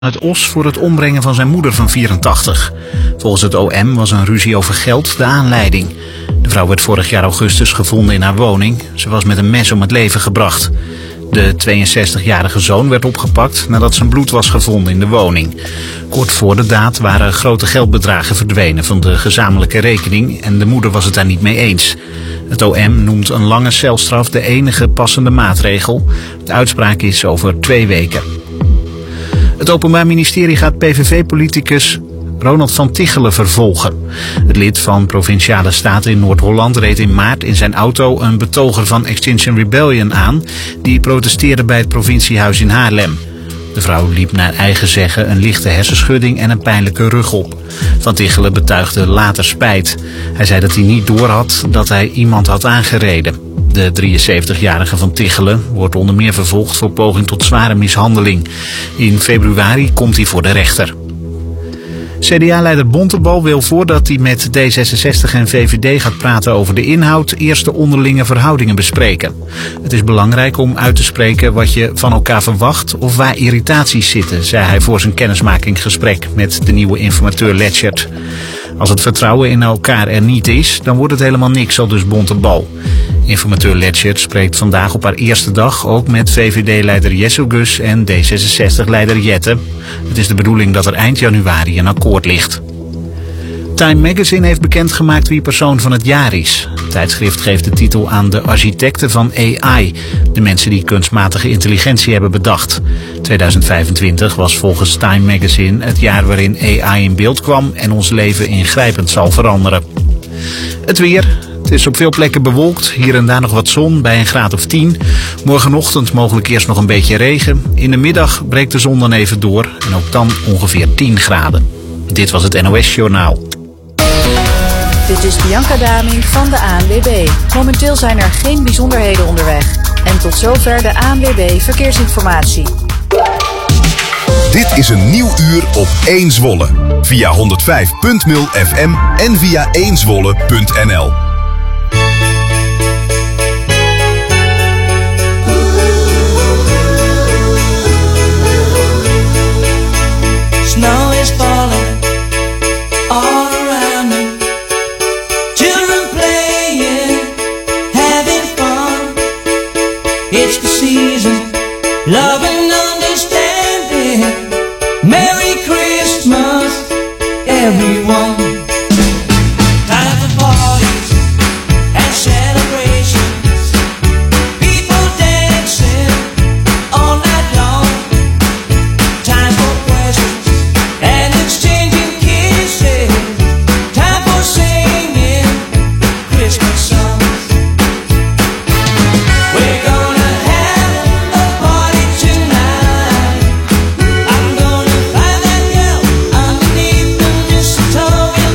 uit Os voor het ombrengen van zijn moeder van 84. Volgens het OM was een ruzie over geld de aanleiding. De vrouw werd vorig jaar augustus gevonden in haar woning. Ze was met een mes om het leven gebracht. De 62-jarige zoon werd opgepakt nadat zijn bloed was gevonden in de woning. Kort voor de daad waren grote geldbedragen verdwenen van de gezamenlijke rekening en de moeder was het daar niet mee eens. Het OM noemt een lange celstraf de enige passende maatregel. De uitspraak is over 2 weken. Het Openbaar Ministerie gaat PVV-politicus Ronald van Tichelen vervolgen. Het lid van Provinciale Staten in Noord-Holland reed in maart in zijn auto een betoger van Extinction Rebellion aan die protesteerde bij het provinciehuis in Haarlem. De vrouw liep naar eigen zeggen een lichte hersenschudding en een pijnlijke rug op. Van Tichelen betuigde later spijt. Hij zei dat hij niet doorhad dat hij iemand had aangereden. De 73-jarige Van Tichelen wordt onder meer vervolgd voor poging tot zware mishandeling. In februari komt hij voor de rechter. CDA-leider Bontebal wil voordat hij met D66 en VVD gaat praten over de inhoud eerst de onderlinge verhoudingen bespreken. Het is belangrijk om uit te spreken wat je van elkaar verwacht of waar irritaties zitten, zei hij voor zijn kennismakingsgesprek met de nieuwe informateur Letchert. Als het vertrouwen in elkaar er niet is, dan wordt het helemaal niks, aldus Bontebal. Informateur Letchert spreekt vandaag op haar eerste dag ook met VVD-leider Jesselgus en D66-leider Jette. Het is de bedoeling dat er eind januari een akkoord ligt. Time Magazine heeft bekendgemaakt wie persoon van het jaar is. Het tijdschrift geeft de titel aan de architecten van AI, de mensen die kunstmatige intelligentie hebben bedacht. 2025 was volgens Time Magazine het jaar waarin AI in beeld kwam en ons leven ingrijpend zal veranderen. Het weer. Het is op veel plekken bewolkt, hier en daar nog wat zon bij een graad of 10. Morgenochtend mogelijk eerst nog een beetje regen. In de middag breekt de zon dan even door en ook dan ongeveer 10 graden. Dit was het NOS Journaal. Dit is Bianca Daming van de ANWB. Momenteel zijn er geen bijzonderheden onderweg. En tot zover de ANWB Verkeersinformatie. Dit is een nieuw uur op 1 Zwolle. Via 105.0 FM en via 1zwolle.nl. Snow is falling all around me. Children playing, having fun. It's the season, love and understanding. Merry Christmas, everyone. Time for parties and celebrations. People dancing all night long. Time for presents and exchanging kisses. Time for singing Christmas songs. We're gonna have a party tonight. I'm gonna find that girl underneath the mistletoe.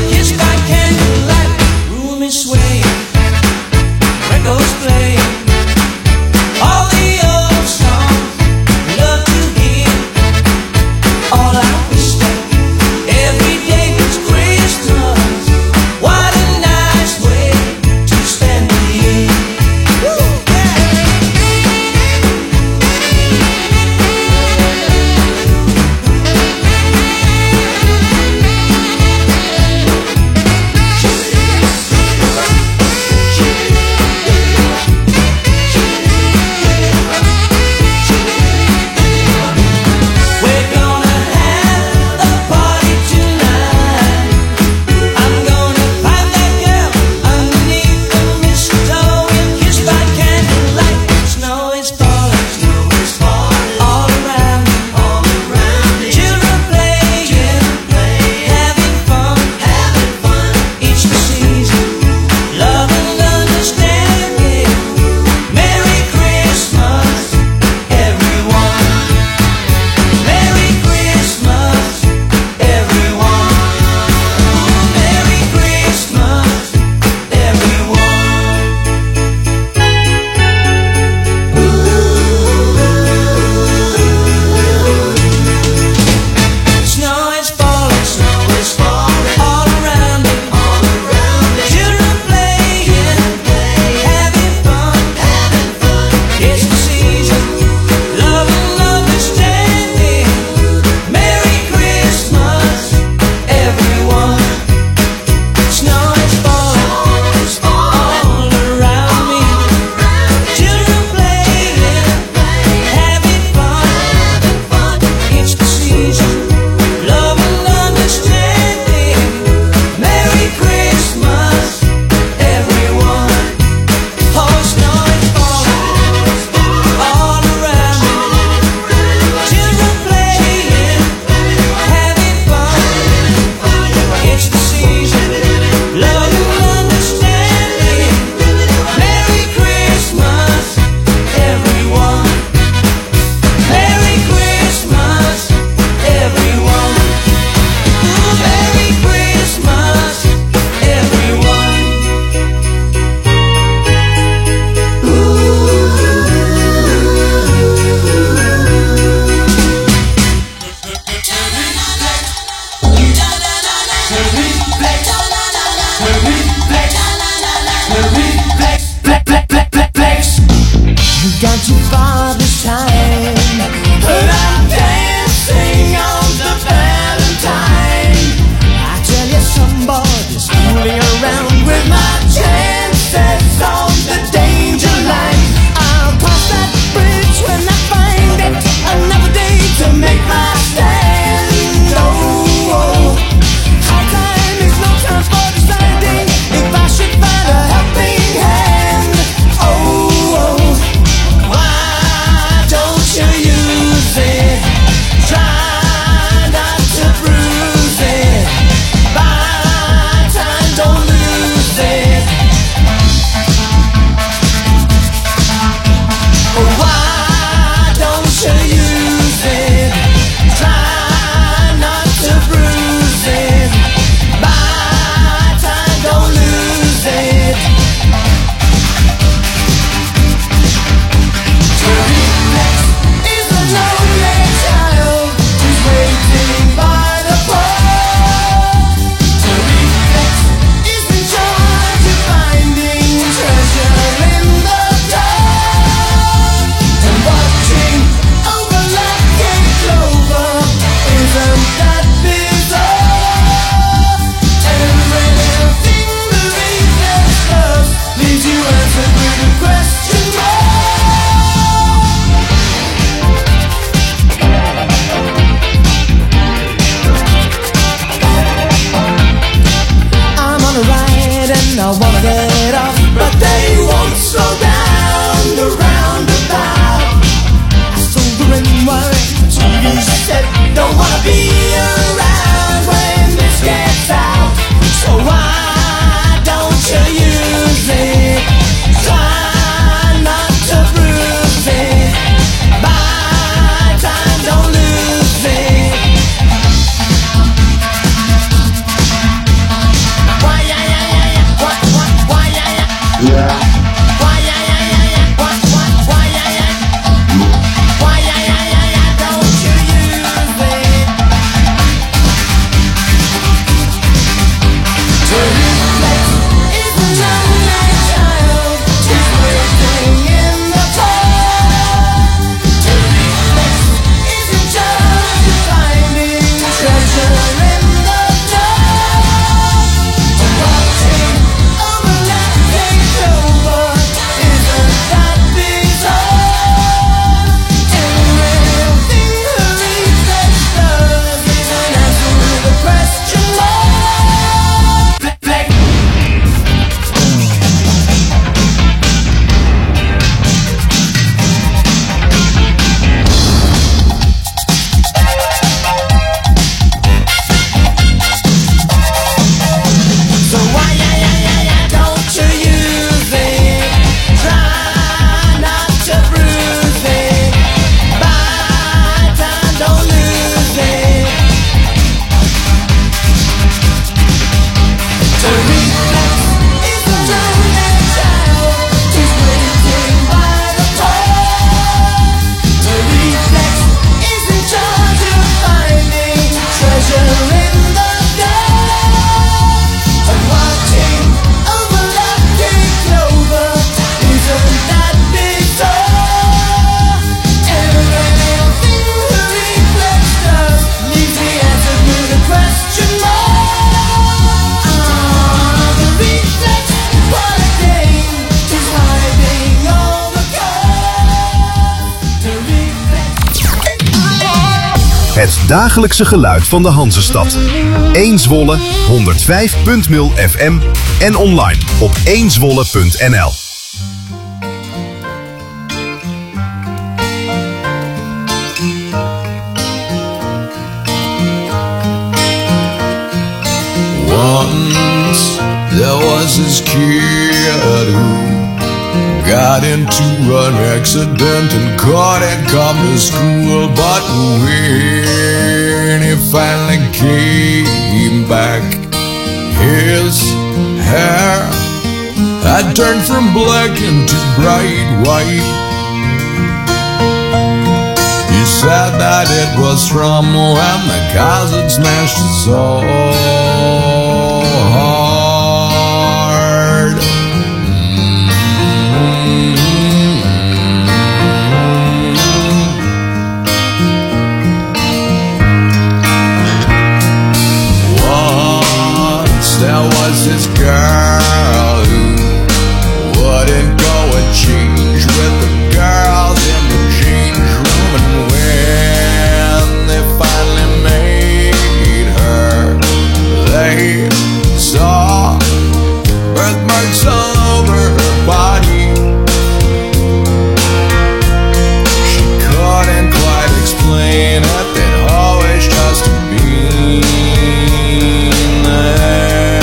Het dagelijkse geluid van de Hanzestad. 1 Zwolle, 105.0 FM en online op 1zwolle.nl. Once there was this kid who got into an accident and couldn't come to school. But when he finally came back, his hair had turned from black into bright white. He said that it was from when the cousin smashed his soul. There was this girl who wouldn't go and change with the girls in the change room. And when they finally made her, they saw birthmarks all over her body. She couldn't quite explain it, they'd always just been there.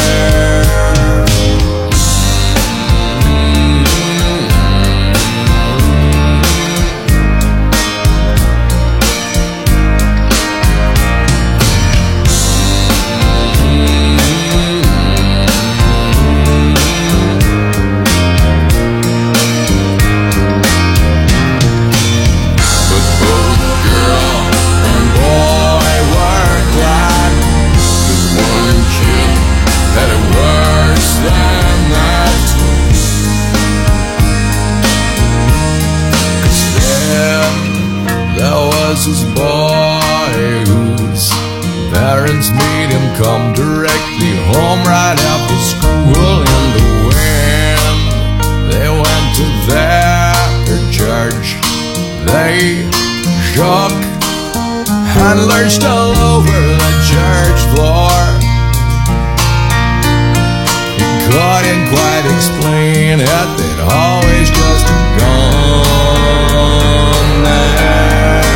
This boy whose parents made him come directly home right after school. And when they went to their church, they shook and lurched all over the church floor. He couldn't quite explain it, they'd always just gone there.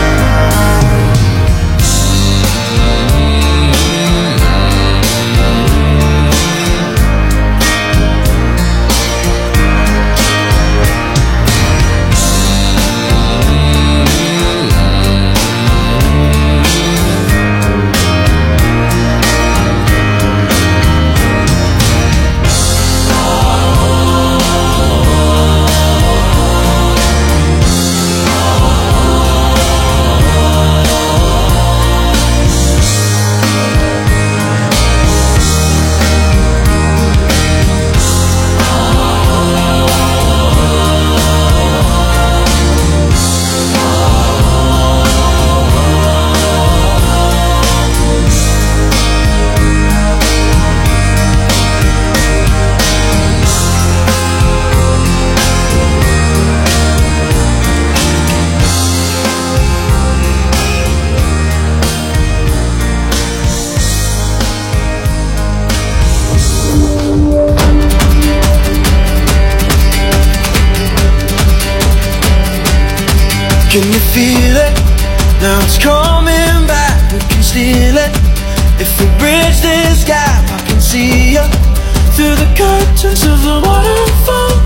Can you feel it? Now it's coming back, we can steal it. If we bridge this gap, I can see you through the curtains of the waterfall.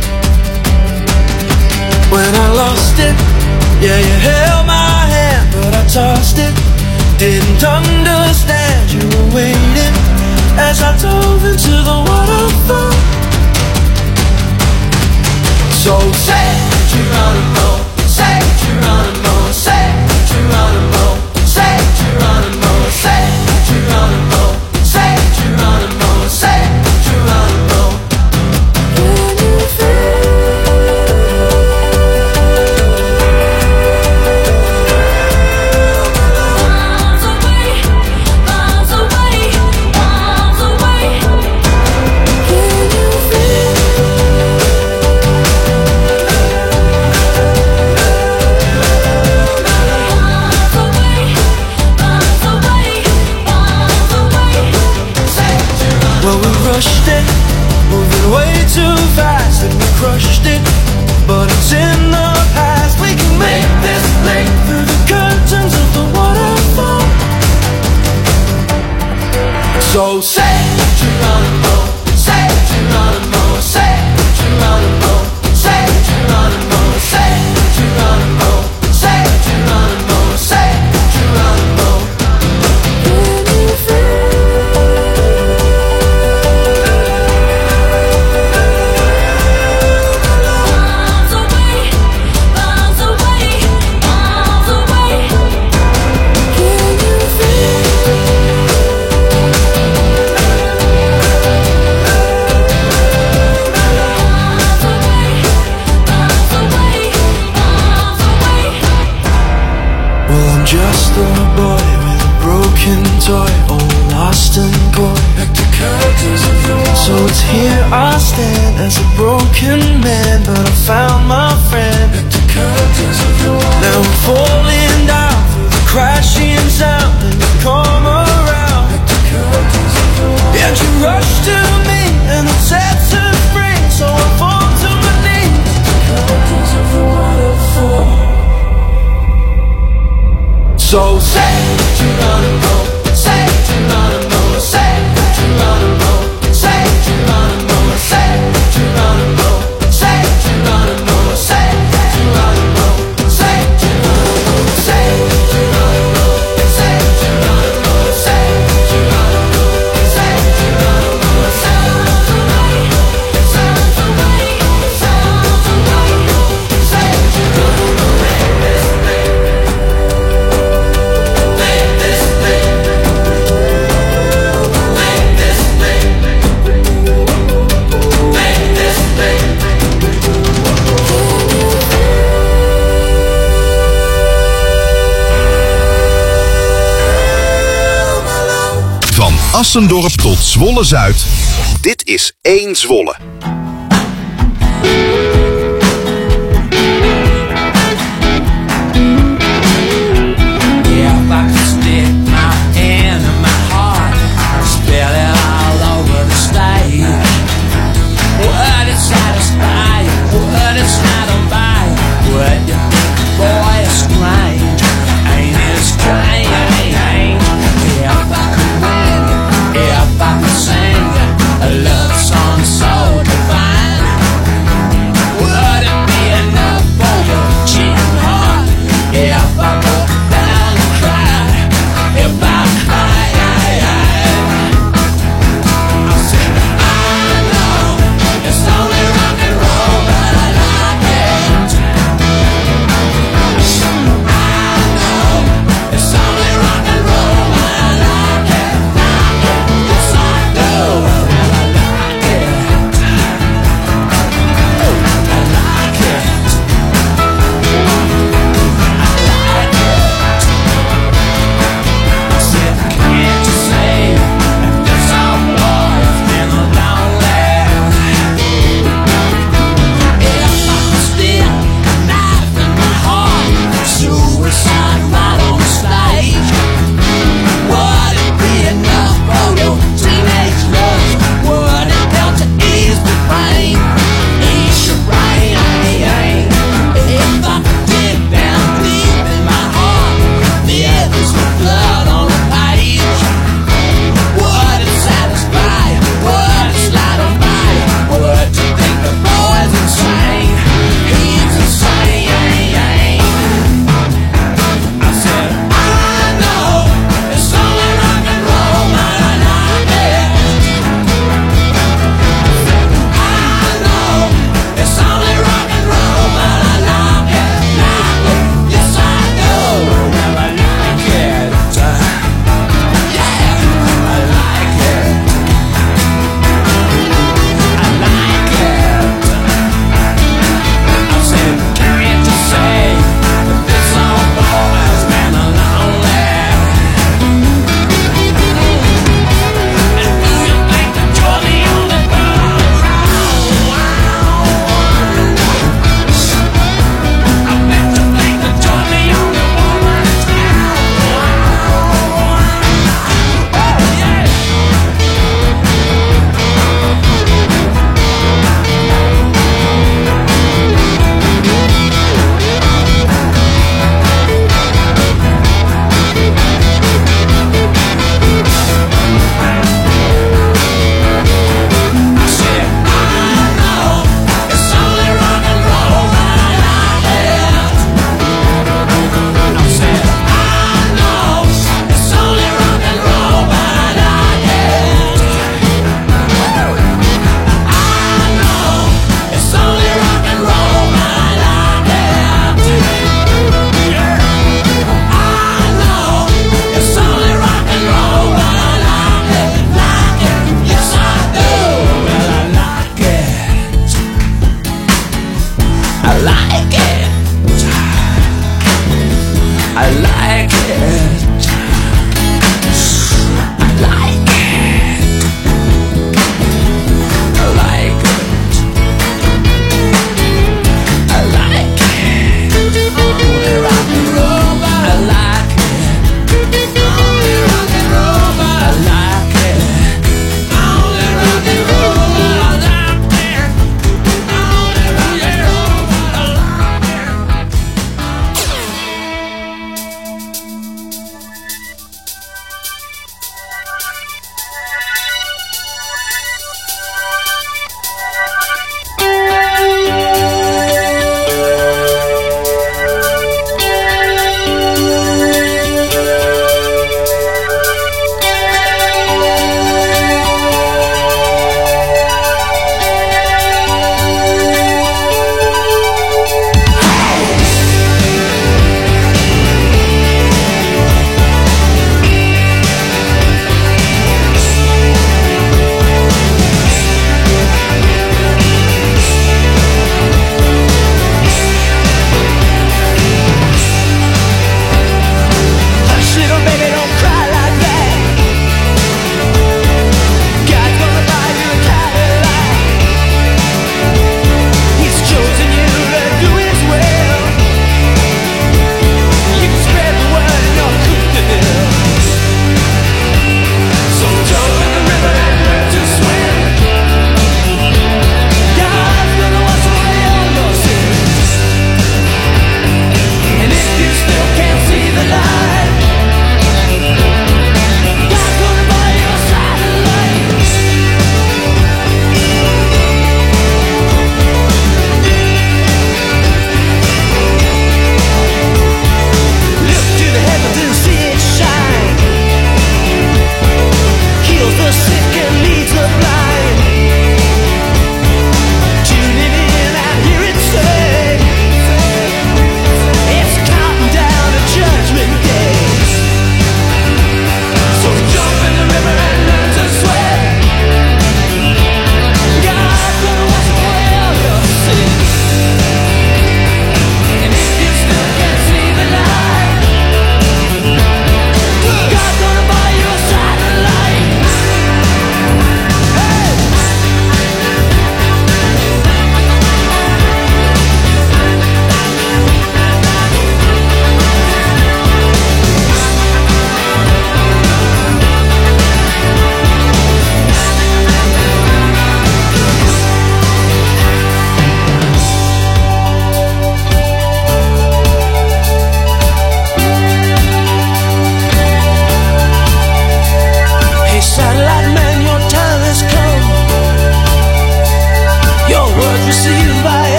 When I lost it, yeah, you held my hand, but I tossed it. Didn't understand you were waiting as I dove into the waterfall. So say Geronimo, say Geronimo, say Geronimo, say Geronimo, say Geronimo, say Geronimo, say Geronimo. Can you feel? Miles away, miles away, miles away. Can you feel? rushed it, moving way too fast, and we crushed it. But it's in the past. We can make this leap through the curtains of the waterfall. So say Geronimo, say Geronimo, say Geronimo, say Geronimo, say Geronimo, say Geronimo, say Geronimo. Just a boy with a broken toy, all lost and coy. So it's here I stand as a broken man, but I found my friend. Now I'm falling down through the crashing sound, and you come around, and you rush to me, and it sets her free. So I fall to my knees. So say Geronimo, say Geronimo, say Geronimo, say Geronimo, say Geronimo, say Geronimo, say Geronimo, say Geronimo, say Geronimo, say Geronimo, say Geronimo, say Geronimo, Van Assendorp tot Zwolle-Zuid, dit is 1 Zwolle. If I could sing a love song so divine.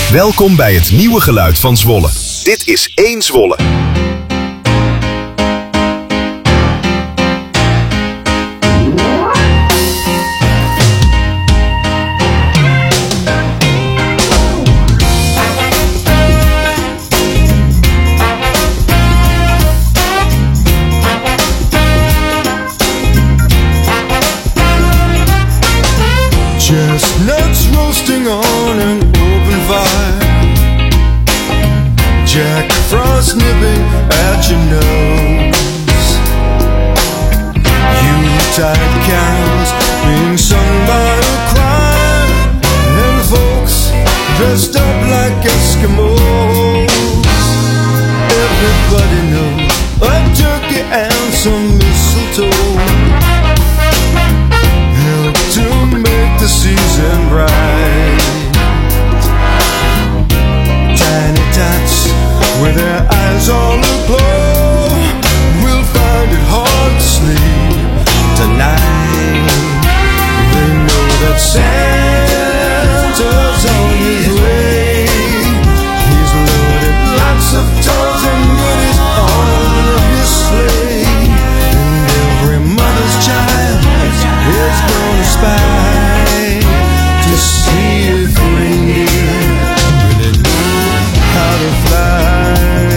Welkom bij het nieuwe geluid van Zwolle. Dit is 1 Zwolle. Chestnuts roasting on an open fire, Jack Frost nipping at your nose, Yuletide carols being sung by the choir, and folks dressed up like Eskimos. Everybody knows a turkey and some mistletoe help to make the season bright. Tiny tots with their eyes on the glow will find it hard to sleep tonight. They know that Santa's on his way. He's loaded lots of toys and goodies on his sleigh, and every mother's child is gonna spy to see if reindeer really know how to fly.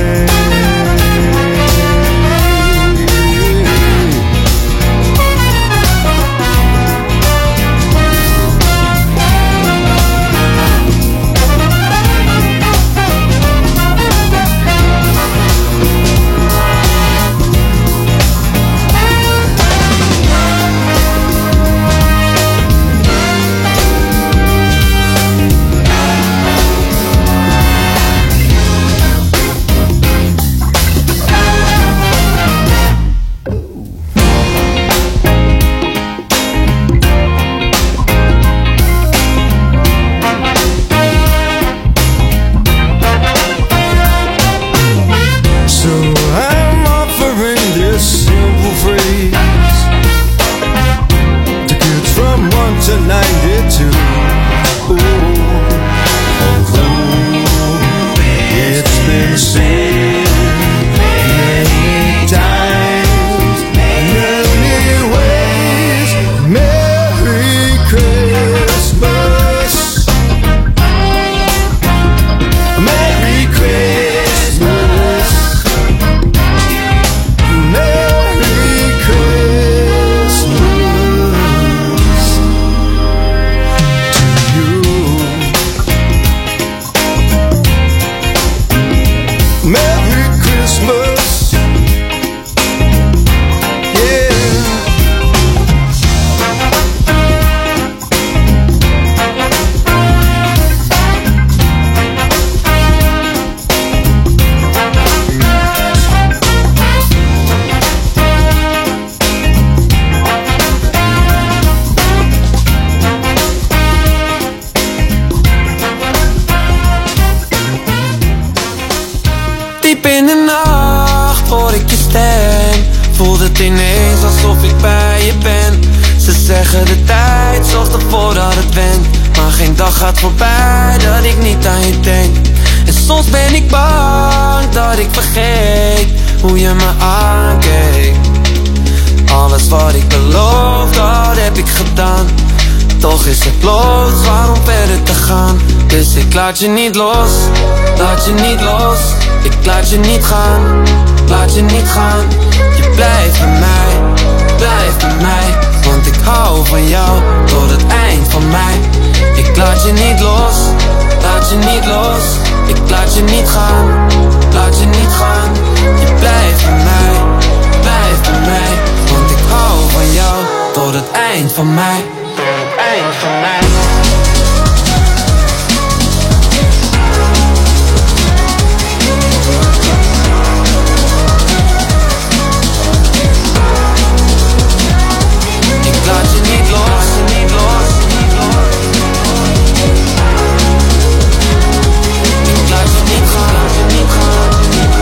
Diep in de nacht hoor ik je stem. Voelt het ineens alsof ik bij je ben. Ze zeggen de tijd zorgt ervoor dat het went, maar geen dag gaat voorbij dat ik niet aan je denk. En soms ben ik bang dat ik vergeet hoe je me aankeek. Alles wat ik beloof, dat heb ik gedaan. Toch is het los, waarom verder te gaan? Dus ik laat je niet los, laat je niet los. Ik laat je niet gaan, laat je niet gaan. Je blijft bij mij, want ik hou van jou tot het eind van mij. Ik laat je niet los, laat je niet los. Ik laat je niet gaan, laat je niet gaan. Je blijft bij mij, want ik hou van jou tot het eind van mij. Eind van mij. Ik laat je niet los, niet los, niet los. Ik laat je niet gaan, laat je niet gaan, niet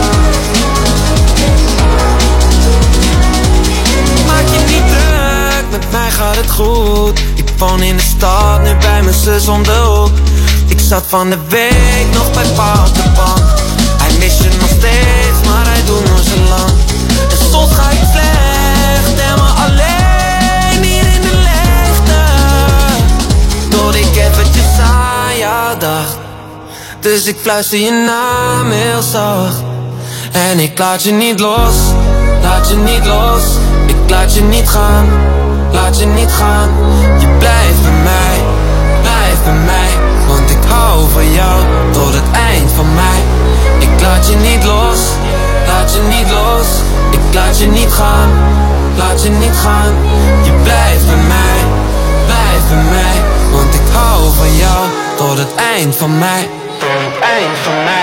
gaan. Maak je niet druk, met mij gaat het goed. Ik woon in de stad, nu bij mijn zus om de hoek. Ik zat van de week nog bij pa op de bank. Hij mist je nog steeds, maar hij doet nog zo lang. En soms ga ik slecht en maar alleen hier in de leegte. Tot ik eventjes aan jou dacht. Dus ik fluister je naam heel zacht. En ik laat je niet los, laat je niet los. Ik laat je niet gaan, laat je niet gaan. Je blijft bij mij, blijf bij mij. Want ik hou van jou tot het eind van mij. Ik laat je niet los, laat je niet los. Ik laat je niet gaan, laat je niet gaan. Je blijft bij mij, blijf bij mij. Want ik hou van jou tot het eind van mij. Tot het eind van mij.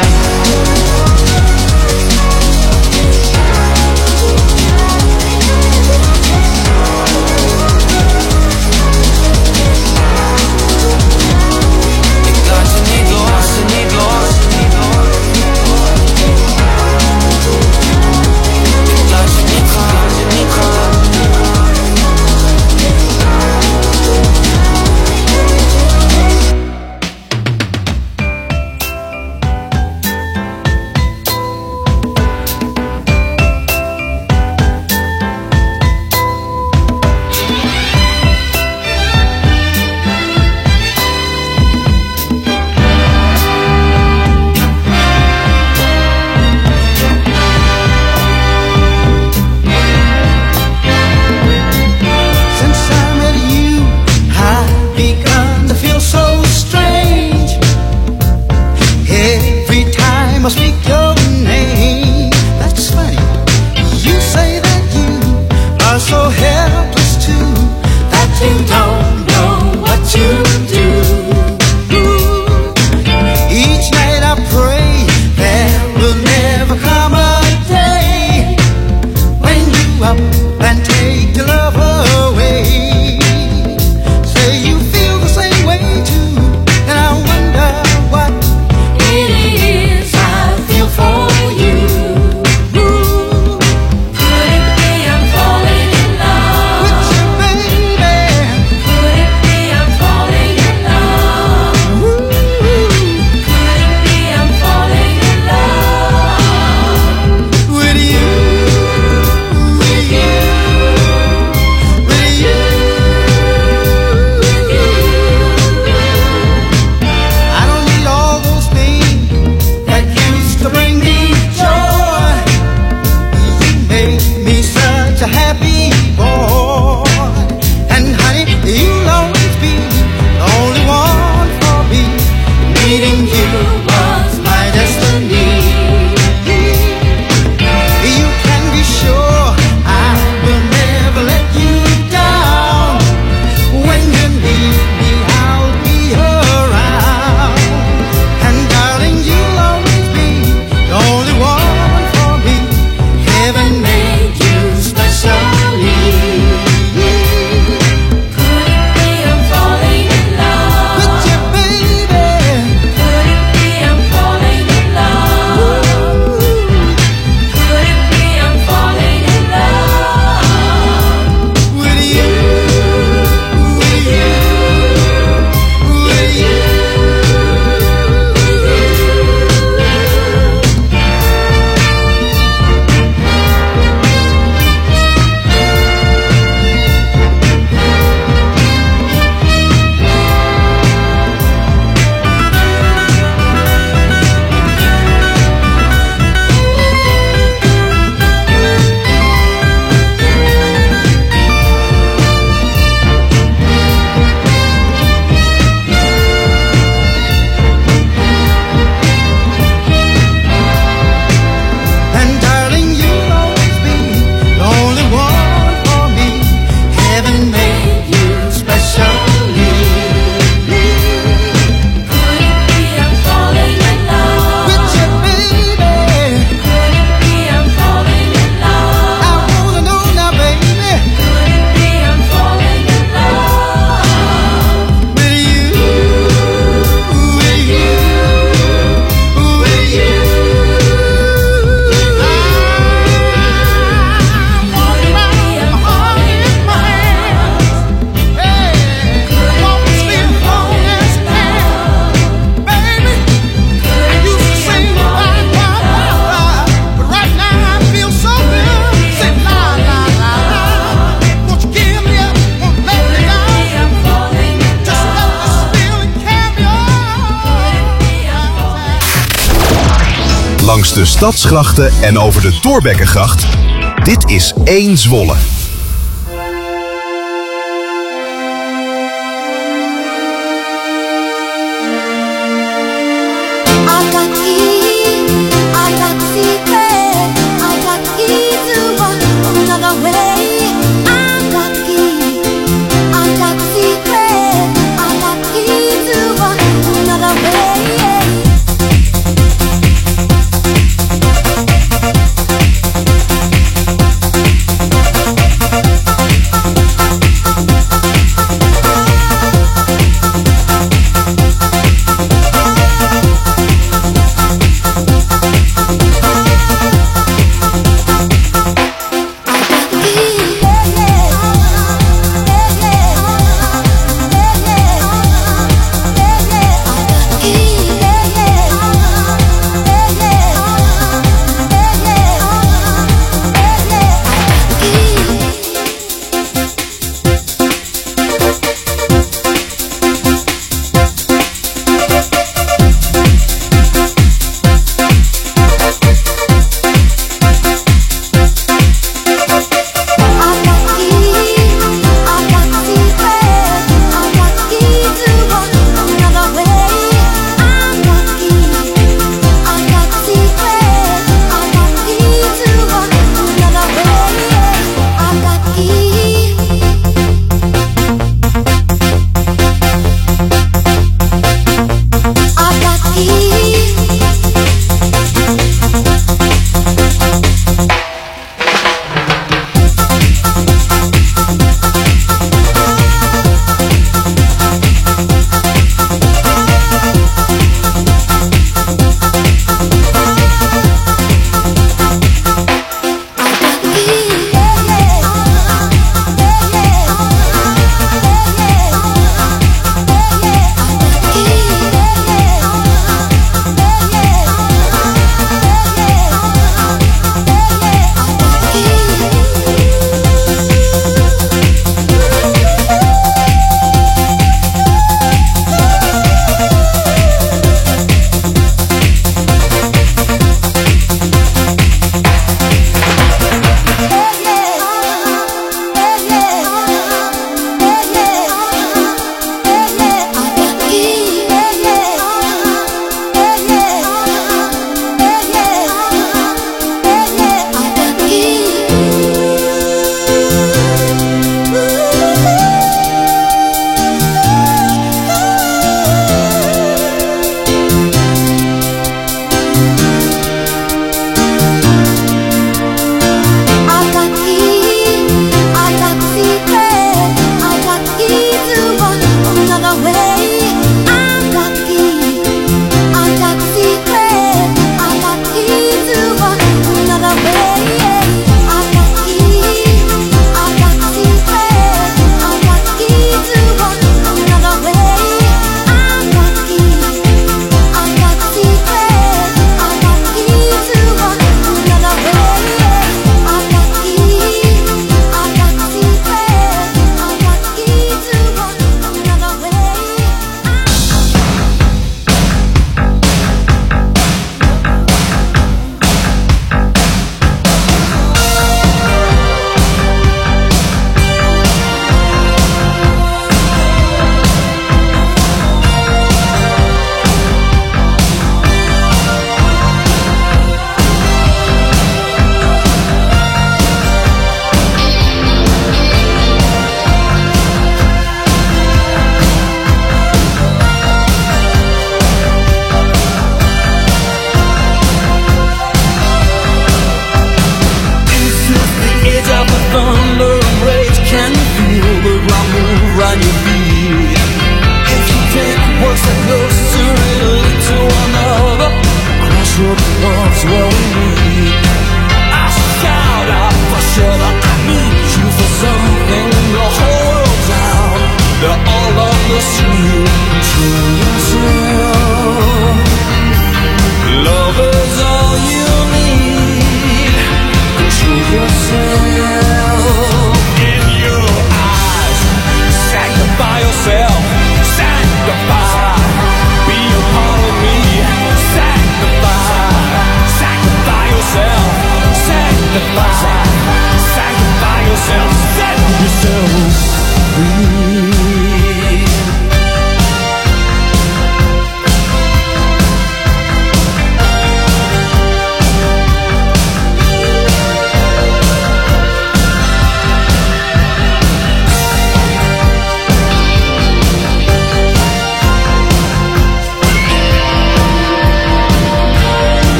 langs de stadsgrachten en over de Thorbeckengracht. Dit is 1 Zwolle.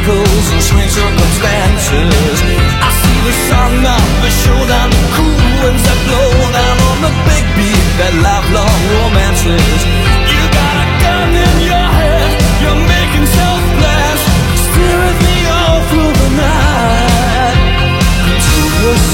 miracles and strange circumstances. I see the sun up the shoulder, the cool winds that blow down on the big beat that lifelong romances. You got a gun in your head, you're making self-plans, stay with me all through the night. Control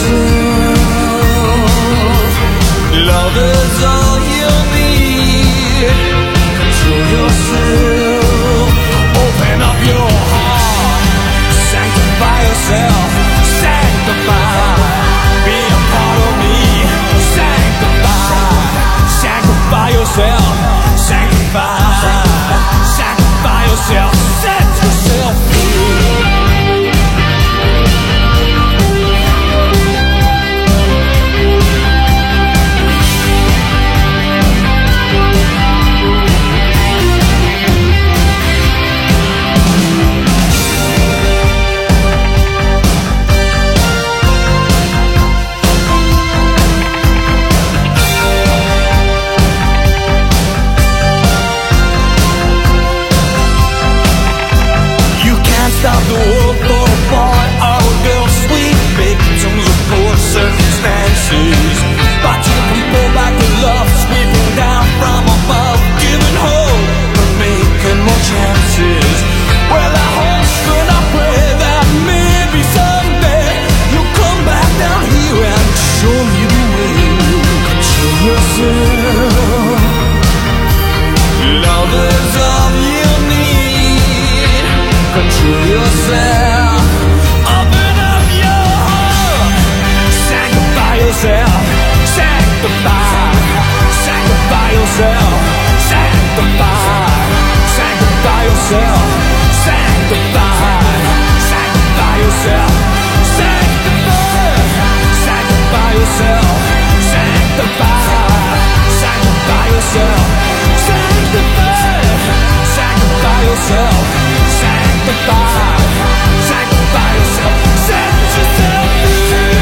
yourself, love is all you need. Control yourself, open up your heart, sanctify yourself, sanctify, be a part of me, sanctify, sanctify yourself, sanctify, sanctify yourself, set yourself free. Stop the world for a boy or a girl, sweet victims of poor circumstances. But you can pull back the love sweeping down from above, giving hope and making more chances. Well, I hope and I pray that maybe someday you'll come back down here and show me the way. Control yourself, love is all you need. Control yourself, open up your heart, sanctify yourself, sanctify, sanctify yourself, sanctify, sanctify yourself, sanctify, sanctify yourself, sanctify, sanctify yourself, sanctify, sanctify yourself, sanctify, sanctify yourself. Sanctify, sanctify yourself, set yourself free.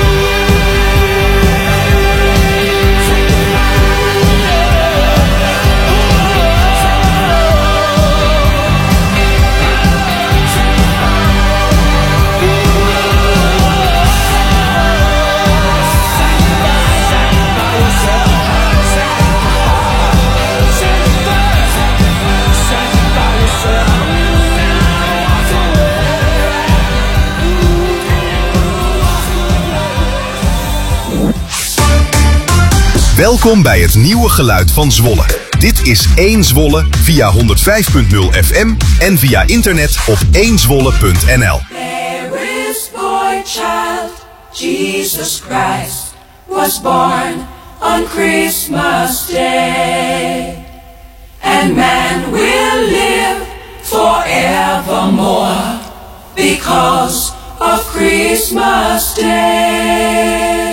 Welkom bij het nieuwe geluid van Zwolle. Dit is 1 Zwolle via 105.0 FM en via internet op 1zwolle.nl. There is boy child, Jesus Christ, was born on Christmas Day. And man will live forevermore because of Christmas Day.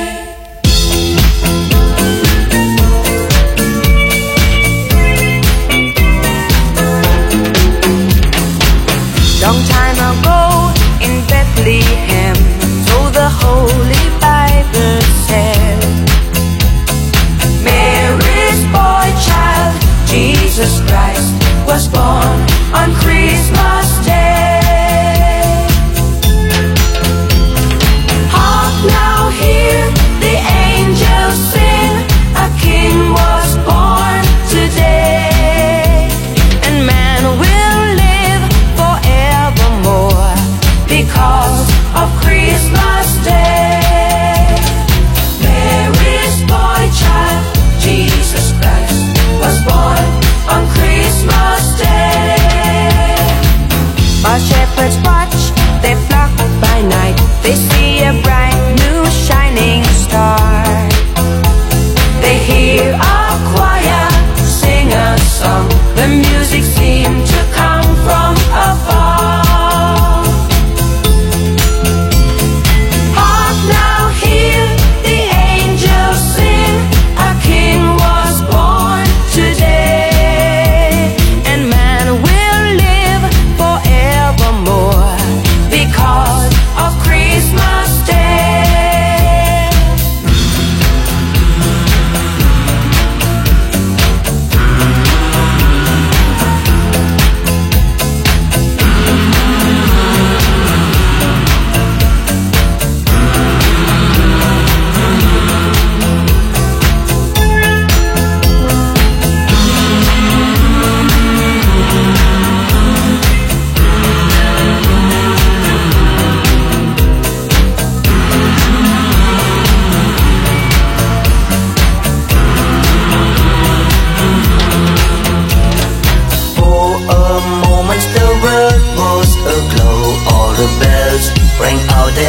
Long time ago in Bethlehem, so the Holy Bible said, Mary's boy child, Jesus Christ, was born on Christmas Day. Hark now, hear the angels sing, a king was born today, and man will live forevermore because of Christmas Day. Mary's boy child, Jesus Christ, was born on Christmas Day. But shepherds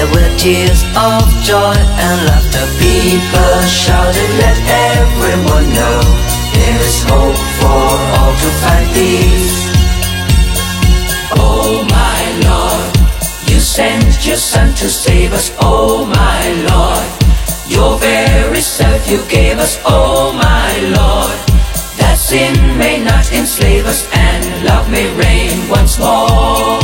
There were tears of joy and laughter. People shouted, let everyone know there is hope for all to find peace. Oh my Lord, you sent your Son to save us. Oh my Lord, your very self you gave us. Oh my Lord, that sin may not enslave us and love may reign once more.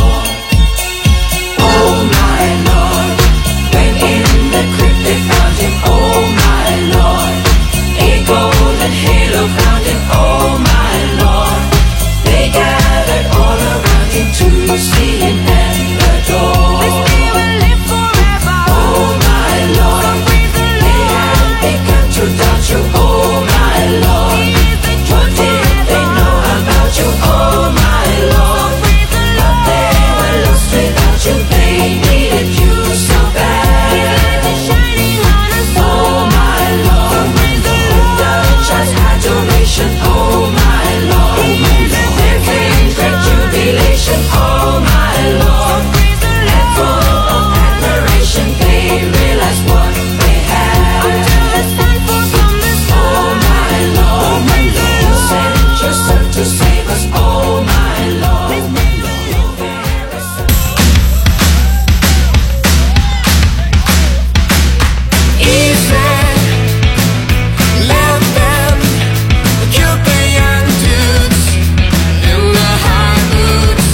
Oh my Lord, when in the crypt they found him. Oh my Lord, a golden halo crowned him. Oh my Lord, they gathered all around him to see him and adore. This day will live forever. Oh my Lord, So praise the they Lord. had begun to doubt you. Oh my Lord, He is the what truth did forever. they know about you? Oh my Lord, So praise the but Lord. they were lost without you. They needed you so His bad. light is shining on us Oh all. my Lord, Praise the the church adoration. Oh my Lord, there came great jubilation. Oh my Lord, Praise the and full of admiration, they realized what they had. Until the sun falls from the sky. Oh my Lord, you sent your Son to save us. Oh my Lord, your very Son. Easy, let them kill the young dudes in the high boots.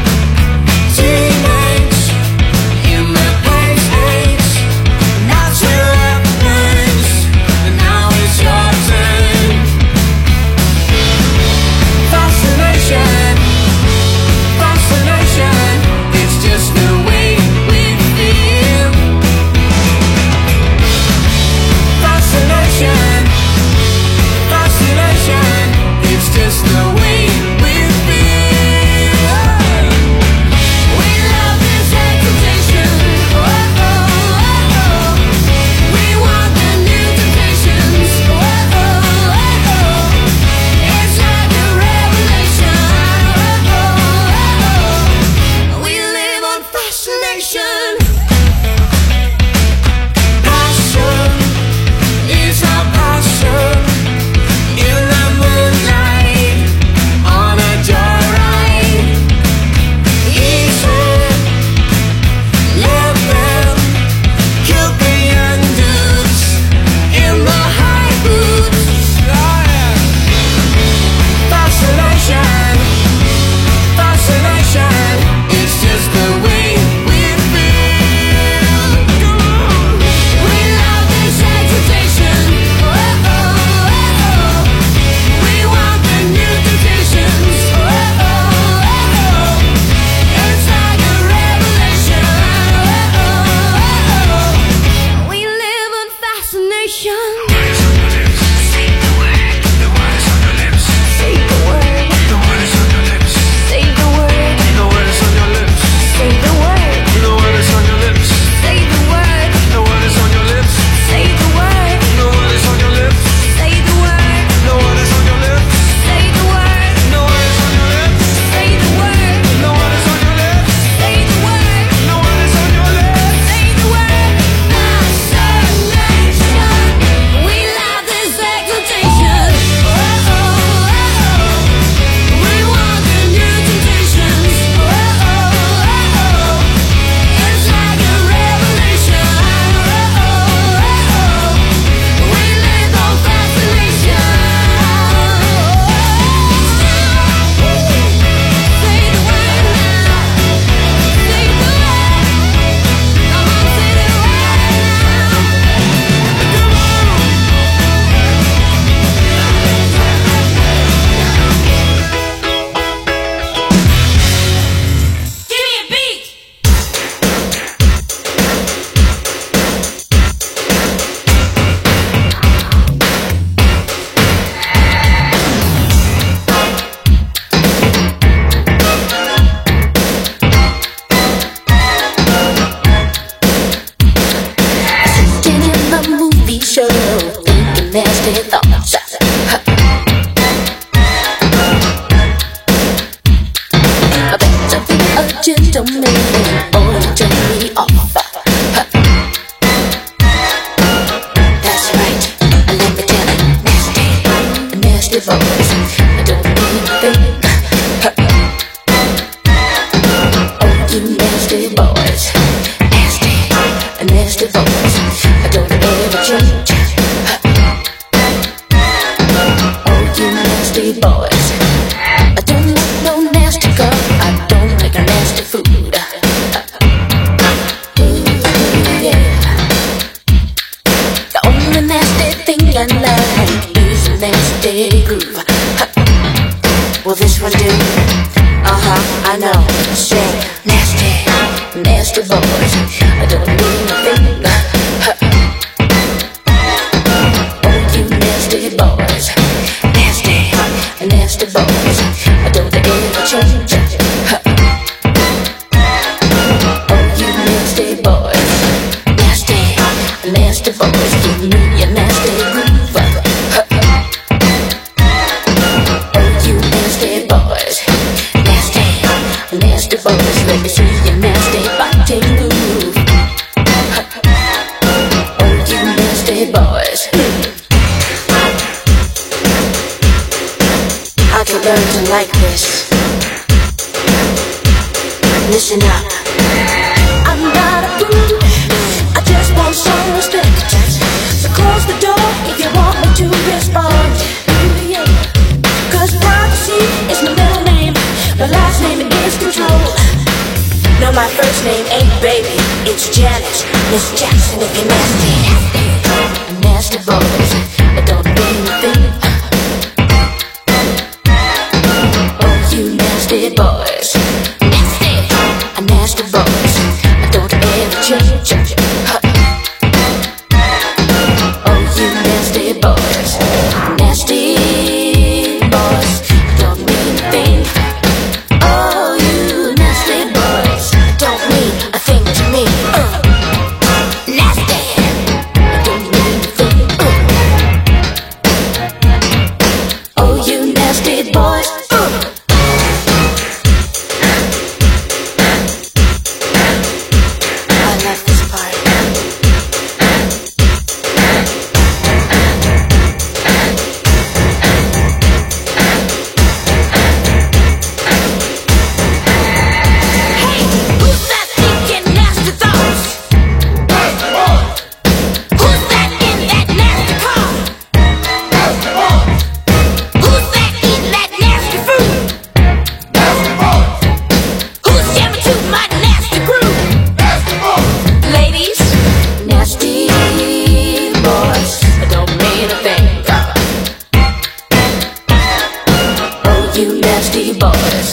Teenage in their place age, not your weapons, and now it's your turn. Fascination, fascination, it's just the way we feel. Fascination, fascination, it's just the way we feel. We love this exaltation. Oh, oh, oh, oh. We want the new temptations. Oh, oh, oh, oh. It's like a revelation. Oh, oh, oh. We live on fascination. Passion is our passion in the moonlight on a joyride. Easy, let them kill the young dudes in the high boots. Fascination, fascination, it's just the way we feel. We love this exaltation. Oh, oh, oh, oh. We want the new temptations. Oh, oh, oh, oh. It's like a revelation. Oh, oh, oh, oh. We live on fascination. Say the word. The word is on your lips. Say the word. The word is on your lips. Say the word. The word is on your lips. Say the word. The word is on your lips. Say the word. The word is on your lips. Say the word. The word is on your lips. Say the word. The word is on your lips. Say the word. The word is on your lips. Say the word. The word is on your lips. Say the word. The word is on your lips. Say the word. Fascination. We love this exaltation. Oh, oh, oh, oh. We want the new temptations. Oh, oh, oh, oh. It's like a revelation. Oh, oh, oh, oh. We live on fascination. Say the word now. Say the word. Come on, say the word. Give me a beat. Sitting in the movie show, thinking nasty thoughts. I better be a gentleman or turn me off. nasty boys. Nasty, nasty boys. Don't ever change. Oh, you nasty boys. I don't like no nasty girl. I don't like a nasty food. The only nasty thing I like is a nasty groove. Will this one do? I know. Say nasty, nasty boys. I don't mean a thing. Oh, you nasty boys. Nasty, nasty boys. I don't ever change. Oh, you nasty boys. Nasty, nasty boys. Give me your nasty groove. Oh, you nasty boys. Nasty, nasty boys. Let me see your nasty body move. Oh, you nasty boys. How'd you learn to like this? Listen up. I'm not a fool. I just want some respect. So close the door if you want me to respond. Cause privacy is my middle name. My last name is Control. No, my first name ain't Baby. It's Janice, Miss Jackson if you're nasty. Nasty boys. I don't mean a thing. Oh, you nasty boys. Nasty, nasty boys. I don't ever change. Oh, you nasty boys. Nasty boys. I don't mean a thing. Oh, you nasty boys. Don't mean a thing to me. Nasty. I don't mean a thing. Oh, you nasty boys. I love this part. Hey, who's that thinking nasty thoughts? Who's that in that nasty car? Who's that eating that nasty food? Who's jamming to my nasty groove? Ladies, nasty boys. I don't mean a thing. Oh, you nasty boys.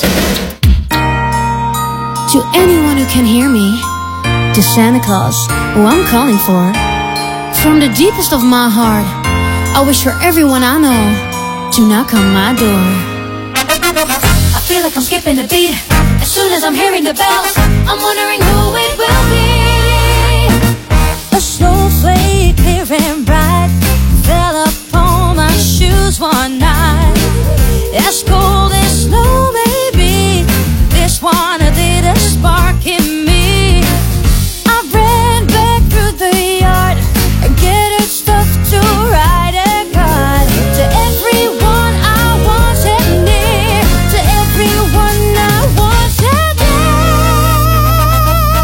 To anyone who can hear me, to Santa Claus, who I'm calling for, from the deepest of my heart, I wish for everyone I know to knock on my door. I feel like I'm skipping a beat as soon as I'm hearing the bells. I'm wondering who it will be. A snowflake clear and bright fell upon my shoes one night. As cold as snow may be, this one lit a spark in me. I ran back through the yard and gathered stuff to write a card to everyone I wanted near, to everyone I wanted near.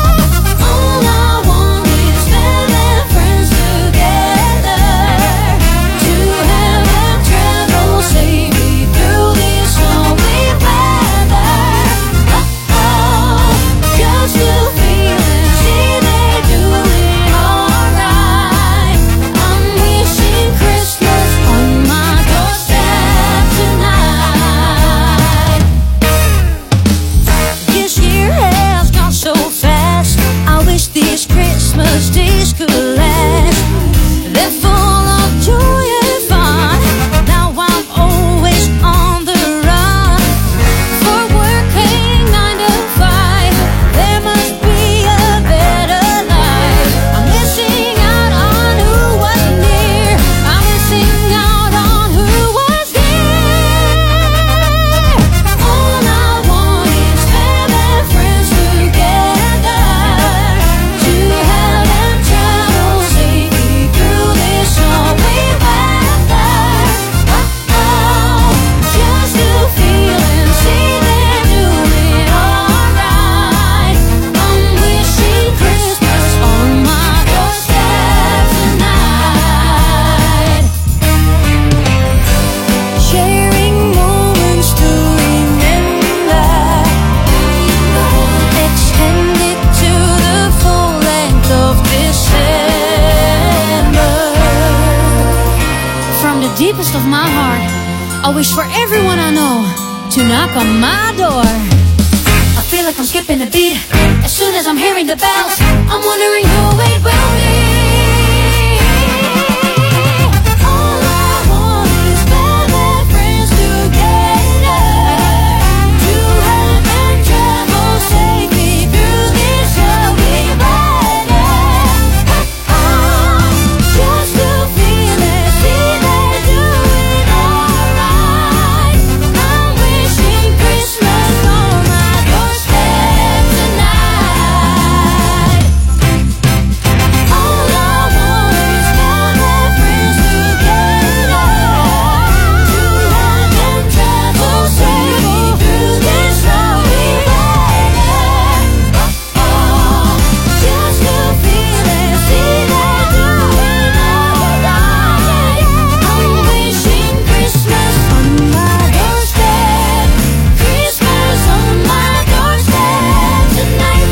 deepest of my heart, I wish for everyone I know to knock on my door. I feel like I'm skipping a beat as soon as I'm hearing the bells. I'm wondering who it will be. All I want is better friends together, to help and travel safely through this ugly weather. Just to feel it, see they're doing alright. I'm wishing Christmas on my doorstep tonight. All I want is better friends together, to help and travel safely through this snowy weather. Just to feel it, see they're doing alright. I'm wishing Christmas on my doorstep, Christmas on my doorstep tonight.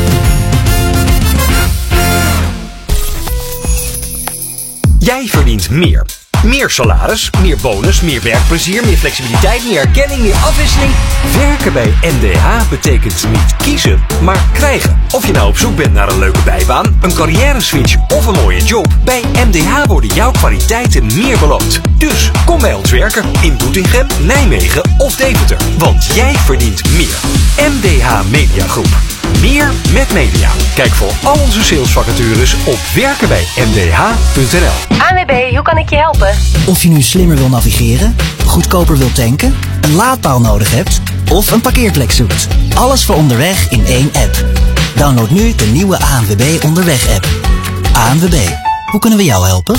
Jij verdient meer. Meer salaris, meer bonus, meer werkplezier, meer flexibiliteit, meer erkenning, meer afwisseling. Werken bij MDH betekent niet kiezen, maar krijgen. Of je nou op zoek bent naar een leuke bijbaan, een carrière-switch of een mooie job. Bij MDH worden jouw kwaliteiten meer beloond. Dus kom bij ons werken in Doetinchem, Nijmegen of Deventer. Want jij verdient meer. MDH Media Groep. Meer met media. Kijk voor al onze salesvacatures op werkenbijmdh.nl. ANWB, hoe kan ik je helpen? Of je nu slimmer wil navigeren, goedkoper wilt tanken, een laadpaal nodig hebt of een parkeerplek zoekt. Alles voor onderweg in één app. Download nu de nieuwe ANWB Onderweg app. ANWB, hoe kunnen we jou helpen?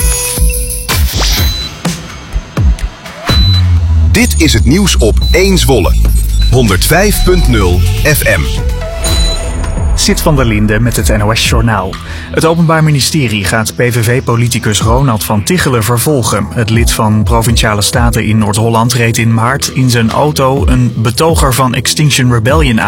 Dit is het nieuws op 1 Zwolle. 105.0 FM. Sid van der Linde met het NOS-journaal. Het Openbaar Ministerie gaat PVV-politicus Ronald van Tichelen vervolgen. Het lid van Provinciale Staten in Noord-Holland reed in maart in zijn auto een betoger van Extinction Rebellion aan.